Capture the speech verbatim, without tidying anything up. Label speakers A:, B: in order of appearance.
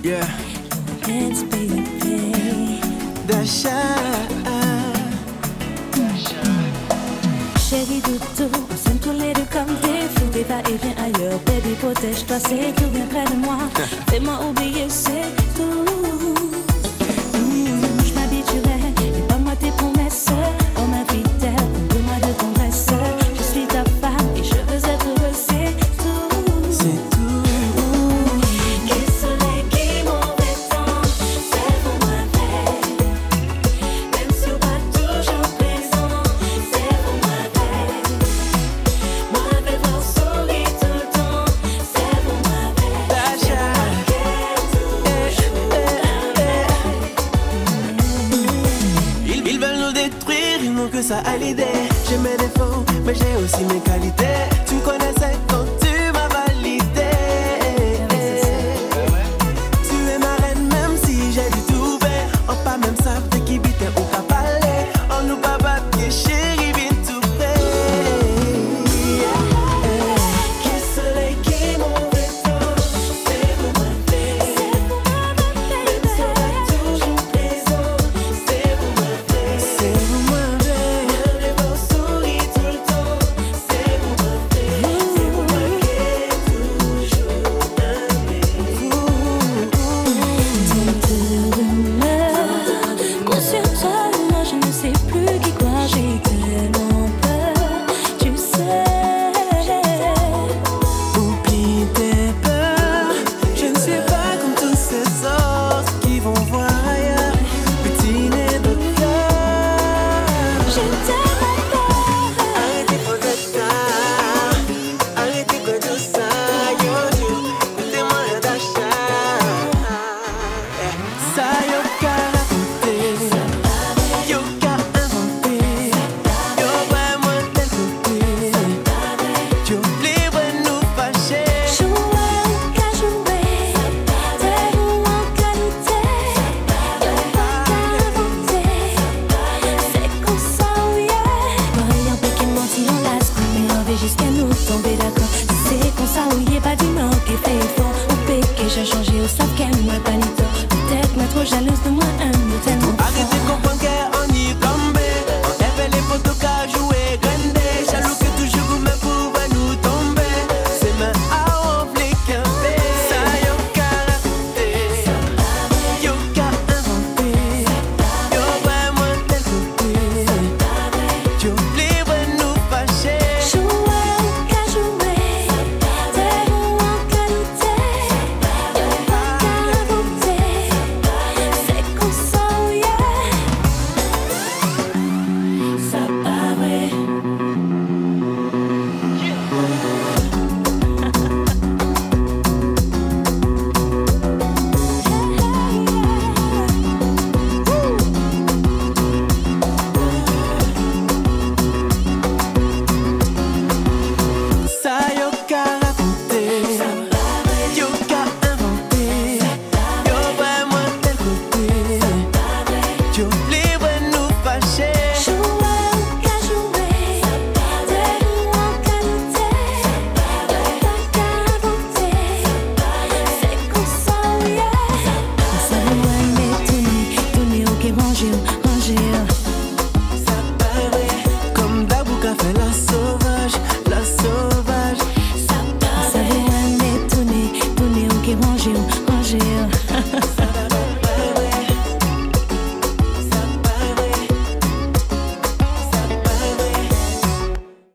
A: Yeah.
B: Dance, baby.
A: Dasha.
B: Chérie Doudou, on s'aime tous les deux comme des fous. T'es va et viens ailleurs, baby, protège-toi, c'est tout, viens près de moi. Fais-moi oublier, c'est tout. Mmh, je m'habituerai, et pas moi tes promesses. On m'invite, donne-moi de tendresse. Je suis ta femme et je veux être heureux, c'est tout.
A: C'est tout. Que ça a l'idée, j'ai mes défauts, mais j'ai aussi mes